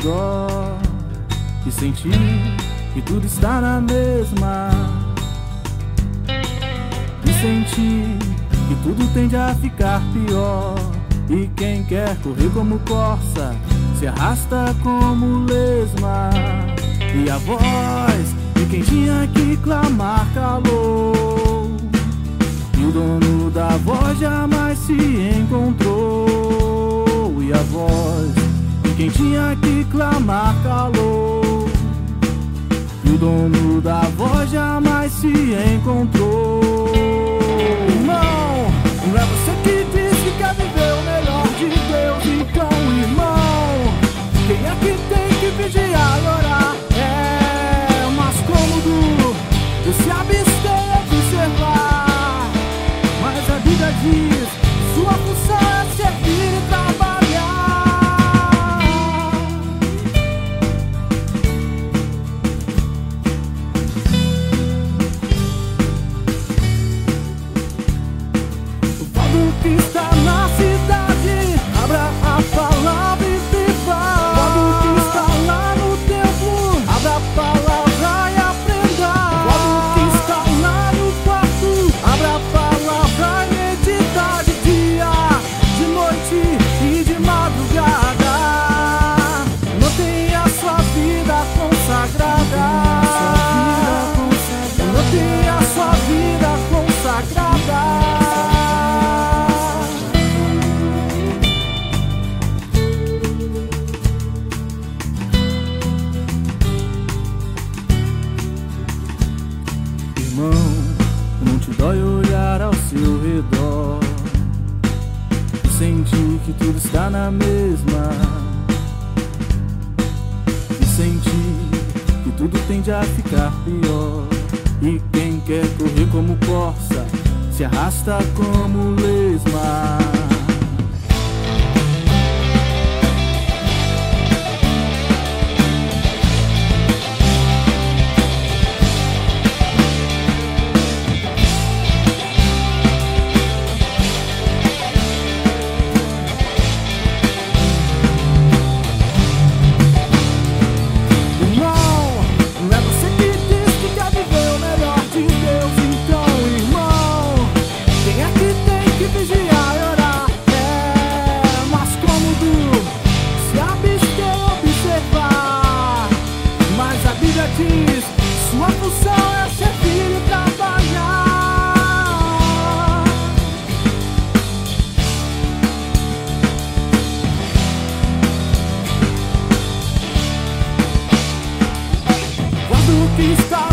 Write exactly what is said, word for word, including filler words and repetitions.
redor e sentir que tudo está na mesma, e sentir que tudo tende a ficar pior. E quem quer correr como corça se arrasta como lesma, e a voz de quem tinha que clamar calou, e o dono da voz jamais se encontrou. E a voz de quem tinha que clamar calou, e o dono da voz jamais se encontrou. Irmão, não é você que diz que quer viver o melhor de Deus. Então, irmão, quem é que tem que vigiar e orar? É mais cômodo se abster e observar, mas a Bíblia diz: sua função é servir e trabalhar. O povo que está na cidade, abra a palavra e viva. O povo que está lá no templo, abra a palavra e aprenda. O povo que está lá no quarto, abra a palavra e medita de dia, de noite e de madrugada. Mantenha a sua vida consagrada. Mantenha a sua vida consagrada. Irmão, não te dói olhar ao seu redor e sentir que tudo está na mesma, e sentir que tudo tende a ficar pior. E quem quer correr como corça se arrasta como lesma. Sua função é servir e trabalhar. Quando o que está